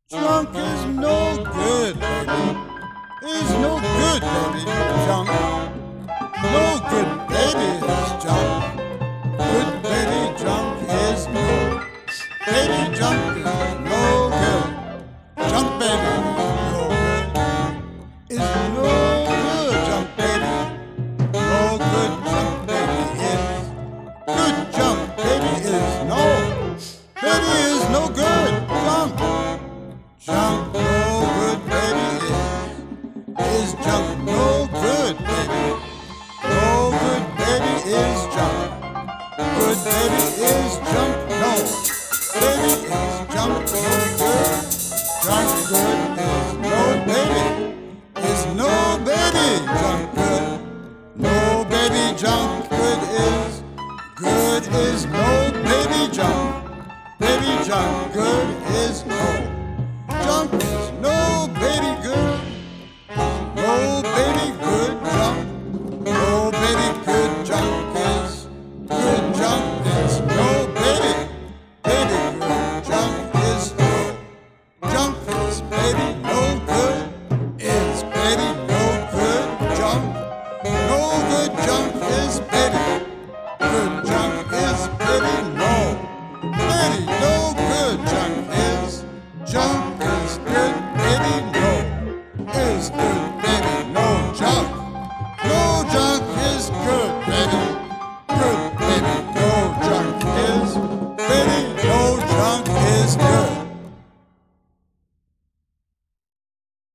Junk is no good, baby. Is no good, baby. Junk. No good, baby is junk. Good baby junk is no. Baby junk is no good. Junk baby is no good. Is no good, junk baby. No good, junk baby is. Good junk baby is no. Baby is no good. Junk. Junk no good, baby is junk no good, baby. No good, baby is junk. Good baby is junk no. Baby is junk no good. Junk good.